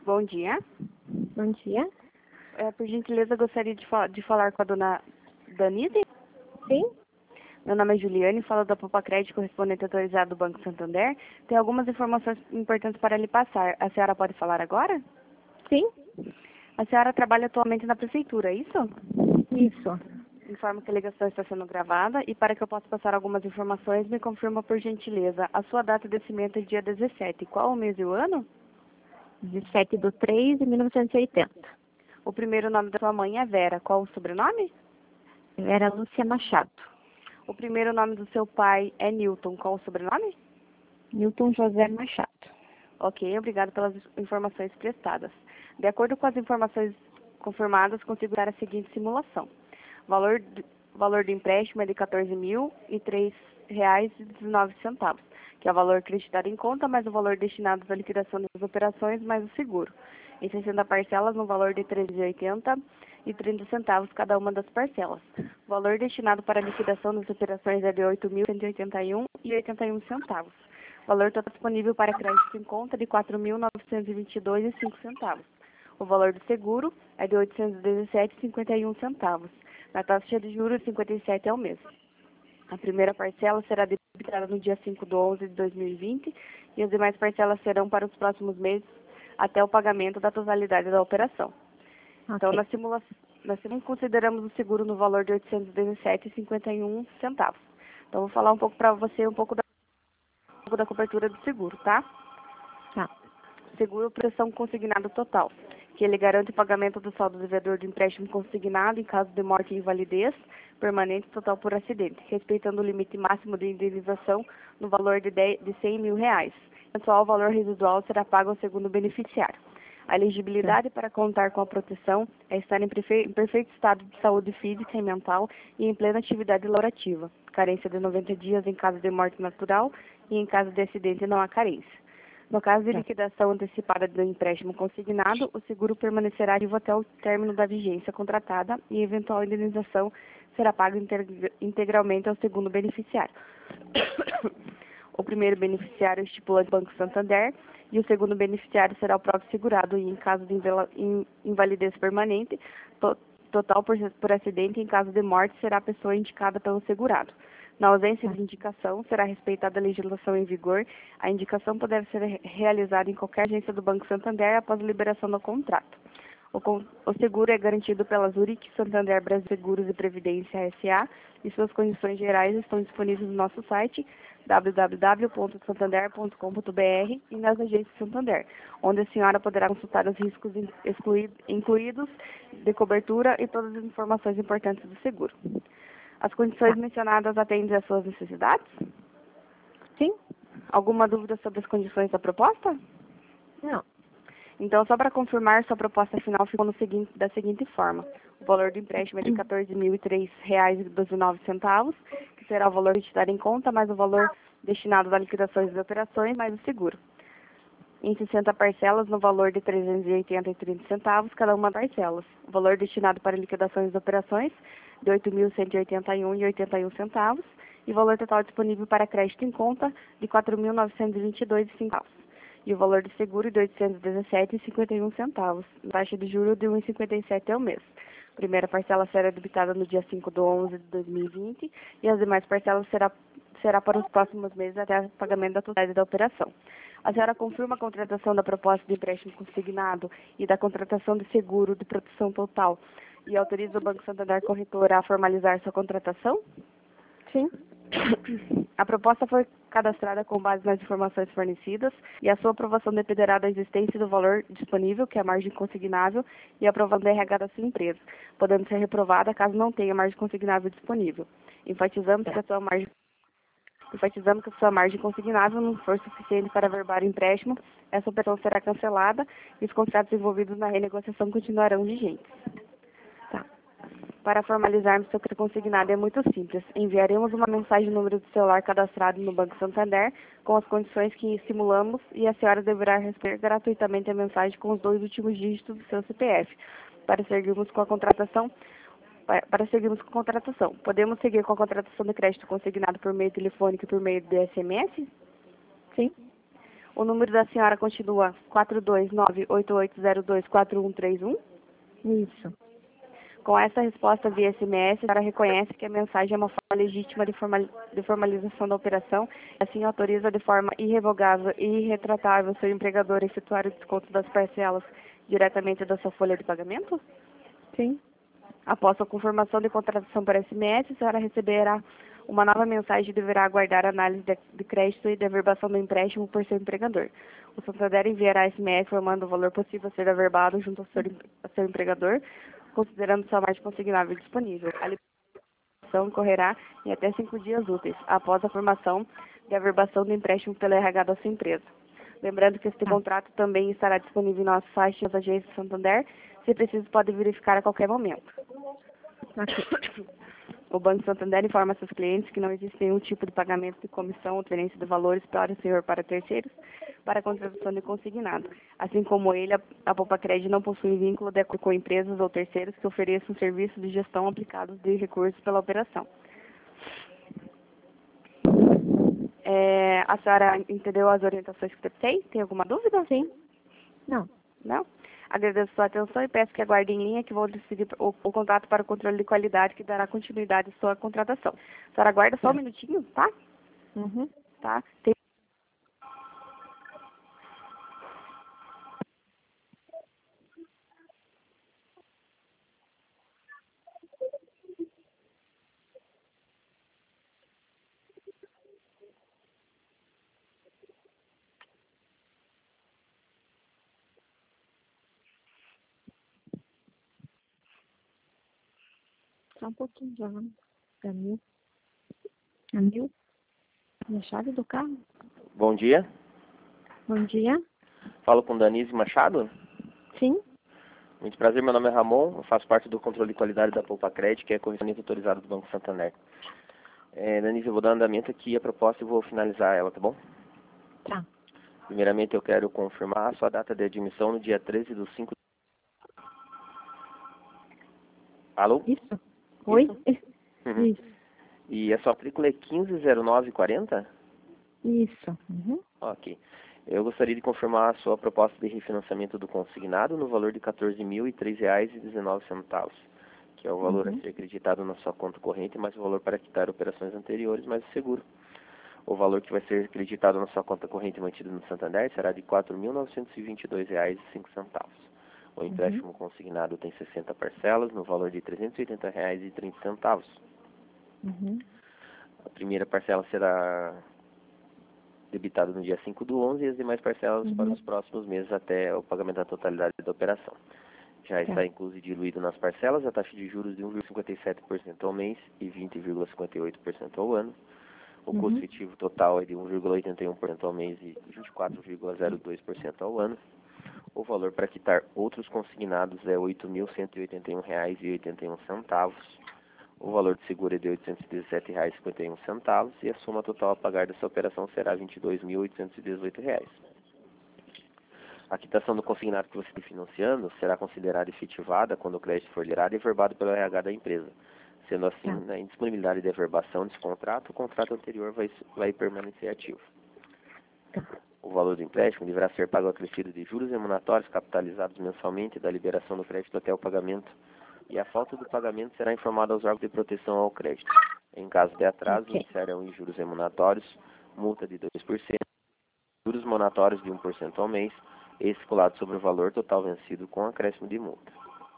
Bom dia. Bom dia. Por gentileza, gostaria de falar com a dona Danise. Sim? Meu nome é Juliane, falo da Poupa Crédito, correspondente autorizado do Banco Santander. Tem algumas informações importantes para lhe passar. A senhora pode falar agora? Sim? A senhora trabalha atualmente na prefeitura, é isso? Isso. Informo que a ligação está sendo gravada e para que eu possa passar algumas informações, me confirma por gentileza. A sua data de nascimento é dia 17. Qual o mês e o ano? 17/3/1980. O primeiro nome da sua mãe é Vera. Qual o sobrenome? Eu era Lúcia Machado. O primeiro nome do seu pai é Newton. Qual o sobrenome? Newton José Machado. Ok, obrigado pelas informações prestadas. De acordo com as informações confirmadas, consigo dar a seguinte simulação. Valor do empréstimo é de R$ 14.003,19, que é o valor acreditado em conta, mais o valor destinado à liquidação das operações, mais o seguro. Em 60 parcelas, no valor de R$ 13,80 cada uma das parcelas. O valor destinado para a liquidação das operações é de R$ 8.181,81. O valor total disponível para crédito em conta é de R$ 4.922,05. O valor do seguro é de R$ 817,51. Na taxa de juros, 57 ao mês. A primeira parcela será debitada no dia 5/11/2020 e as demais parcelas serão para os próximos meses até o pagamento da totalidade da operação. Então, Ok. na simulação, consideramos o seguro no valor de R$ 817,51. Então, vou falar um pouco para você um pouco da cobertura do seguro, tá? Tá. Seguro proteção consignado total, que ele garante o pagamento do saldo devedor do empréstimo consignado em caso de morte e invalidez permanente total por acidente, respeitando o limite máximo de indenização no valor de R$ 100 mil. O valor residual será pago ao segundo beneficiário. A elegibilidade para contar com a proteção é estar em perfeito estado de saúde física e mental e em plena atividade laborativa. Carência de 90 dias em caso de morte natural e em caso de acidente não há carência. No caso de liquidação antecipada do empréstimo consignado, o seguro permanecerá ativo até o término da vigência contratada e eventual indenização será paga integralmente ao segundo beneficiário. O primeiro beneficiário estipula o Banco Santander e o segundo beneficiário será o próprio segurado e, em caso de invalidez permanente, total por acidente, em caso de morte, será a pessoa indicada pelo segurado. Na ausência de indicação, será respeitada a legislação em vigor. A indicação poderá ser realizada em qualquer agência do Banco Santander após a liberação do contrato. O seguro é garantido pela Zurich Santander Brasil Seguros e Previdência S.A. e suas condições gerais estão disponíveis no nosso site www.santander.com.br e nas agências Santander, onde a senhora poderá consultar os riscos incluídos de cobertura e todas as informações importantes do seguro. As condições mencionadas atendem às suas necessidades? Sim? Alguma dúvida sobre as condições da proposta? Não. Então, só para confirmar, sua proposta final ficou da seguinte forma. O valor do empréstimo é de R$ 14.003,19, que será o valor acreditado em conta, mais o valor destinado à liquidação das operações, mais o seguro. Em 60 parcelas, no valor de R$ 380,30, cada uma das parcelas. O valor destinado para liquidações das operações, de R$ 8.181,81, e o valor total disponível para crédito em conta, de R$ 4.922,05. E o valor do seguro de R$ 817,51, taxa de juros de 1,57 ao mês. A primeira parcela será debitada no dia 5/11/2020 e as demais parcelas será para os próximos meses até o pagamento da totalidade da operação. A senhora confirma a contratação da proposta de empréstimo consignado e da contratação de seguro de proteção total e autoriza o Banco Santander Corretora a formalizar sua contratação? Sim? A proposta foi cadastrada com base nas informações fornecidas e a sua aprovação dependerá da existência do valor disponível, que é a margem consignável, e a aprovação da RH da sua empresa, podendo ser reprovada caso não tenha margem consignável disponível. Enfatizamos que a sua margem consignável não for suficiente para averbar o empréstimo, essa operação será cancelada e os contratos envolvidos na renegociação continuarão vigentes. Para formalizarmos seu crédito consignado é muito simples. Enviaremos uma mensagem no número do celular cadastrado no Banco Santander com as condições que simulamos e a senhora deverá receber gratuitamente a mensagem com os 2 últimos dígitos do seu CPF para seguirmos com a contratação. Podemos seguir com a contratação de crédito consignado por meio telefônico e por meio de SMS? Sim. O número da senhora continua 42988024131. Isso. Com essa resposta via SMS, a senhora reconhece que a mensagem é uma forma legítima de formalização da operação e assim autoriza de forma irrevogável e irretratável seu empregador a efetuar o desconto das parcelas diretamente da sua folha de pagamento? Sim. Após a confirmação de contratação por SMS, a senhora receberá uma nova mensagem e deverá aguardar a análise de crédito e de averbação do empréstimo por seu empregador. O Santander enviará SMS informando o valor possível a ser averbado junto ao seu empregador, considerando sua margem consignável disponível. A liberação ocorrerá em até 5 dias úteis, após a formação de averbação do empréstimo pela RH da sua empresa. Lembrando que este contrato também estará disponível em nosso site nas agências do Santander. Se preciso, pode verificar a qualquer momento. Ok. O Banco Santander informa seus clientes que não existe nenhum tipo de pagamento de comissão ou transferência de valores para o senhor para terceiros para a contratação de consignado. Assim como ele, a Poupa-Crédito não possui vínculo de acordo com empresas ou terceiros que ofereçam serviços de gestão aplicados de recursos pela operação. A senhora entendeu as orientações que eu dei? Tem alguma dúvida? Sim. Não. Não? Agradeço sua atenção e peço que aguarde em linha que vou decidir o contato para o controle de qualidade que dará continuidade à sua contratação. A senhora aguarda só um minutinho, tá? Uhum. Tá? Só um pouquinho, Joana. Camil. Camil? E a chave do carro? Bom dia. Bom dia. Falo com Danise Machado. Sim. Muito prazer, meu nome é Ramon. Eu faço parte do controle de qualidade da Poupa-Crédito, que é a comissionista autorizada do Banco Santander. Danise, eu vou dar andamento aqui a proposta e vou finalizar ela, tá bom? Tá. Primeiramente, eu quero confirmar a sua data de admissão no dia 13/5. Alô? Isso? Oi? Uhum. Isso. E a sua matrícula é 150940? Isso. Uhum. Ok. Eu gostaria de confirmar a sua proposta de refinanciamento do consignado no valor de R$ 14.003,19, que é o valor a ser acreditado na sua conta corrente, mais o valor para quitar operações anteriores, mais o seguro. O valor que vai ser acreditado na sua conta corrente mantida no Santander será de R$ 4.922,05. O empréstimo consignado tem 60 parcelas no valor de R$ 380,30. A primeira parcela será debitado no dia 5/11 e as demais parcelas para os próximos meses até o pagamento da totalidade da operação. Já está incluso e diluído nas parcelas a taxa de juros de 1,57% ao mês e 20,58% ao ano. O custo efetivo total é de 1,81% ao mês e 24,02% ao ano. O valor para quitar outros consignados é R$ 8.181,81. O valor de seguro é de R$ 817,51 e a soma total a pagar dessa operação será R$ 22.818. A quitação do consignado que você está financiando será considerada efetivada quando o crédito for gerado e averbado pelo RH da empresa. Sendo assim, na indisponibilidade de averbação desse contrato, o contrato anterior vai permanecer ativo. O valor do empréstimo deverá ser pago acrescido de juros remuneratórios capitalizados mensalmente da liberação do crédito até o pagamento, e a falta do pagamento será informada aos órgãos de proteção ao crédito. Em caso de atraso, iniciarão em juros remuneratórios, multa de 2%, juros monatórios de 1% ao mês, escalado sobre o valor total vencido com acréscimo de multa.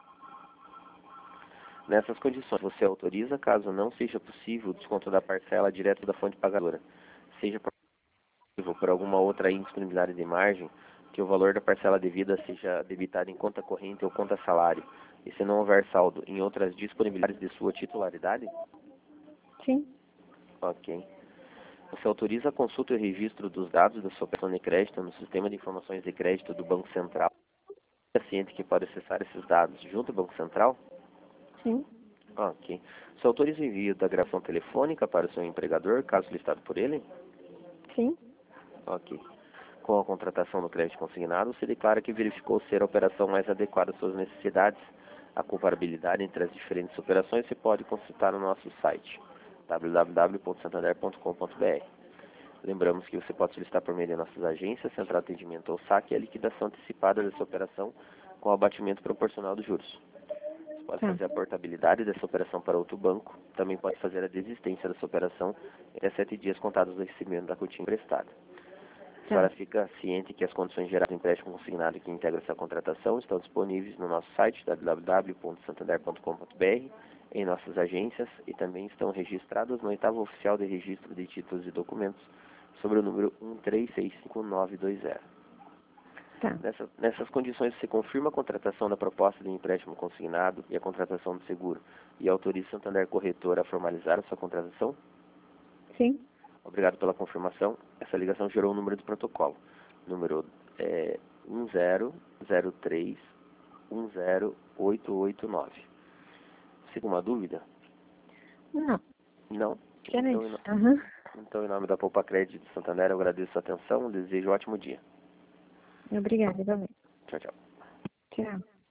Nessas condições, você autoriza, caso não seja possível, o desconto da parcela direto da fonte pagadora, seja por alguma outra indisponibilidade de margem, que o valor da parcela devida seja debitado em conta corrente ou conta salário, e se não houver saldo em outras disponibilidades de sua titularidade? Sim. Ok. Você autoriza a consulta e o registro dos dados da sua operação de crédito no sistema de informações de crédito do Banco Central? É ciente que pode acessar esses dados junto ao Banco Central? Sim. Ok. Você autoriza o envio da gravação telefônica para o seu empregador, caso listado por ele? Sim. Ok. Com a contratação do crédito consignado, você declara que verificou ser a operação mais adequada às suas necessidades. A comparabilidade entre as diferentes operações você pode consultar no nosso site www.santander.com.br. Lembramos que você pode solicitar por meio de nossas agências, central de atendimento ou saque, a liquidação antecipada dessa operação com o abatimento proporcional dos juros. Você pode fazer a portabilidade dessa operação para outro banco, também pode fazer a desistência dessa operação em até 7 dias contados do recebimento da quantia emprestada. A senhora fica ciente que as condições gerais do empréstimo consignado que integra essa contratação estão disponíveis no nosso site www.santander.com.br, em nossas agências e também estão registradas no 8º Oficial de Registro de Títulos e Documentos sobre o número 1365.920. Nessas condições, você confirma a contratação da proposta de empréstimo consignado e a contratação do seguro e autoriza o Santander Corretora a formalizar a sua contratação? Sim. Obrigado pela confirmação. Essa ligação gerou um número de protocolo. Número 1003-10889. Fica uma dúvida? Não. Não? Uhum. Então, em nome da Poupa Crédito de Santander, eu agradeço a atenção e desejo um ótimo dia. Obrigada, igualmente. Tchau, tchau. Tchau.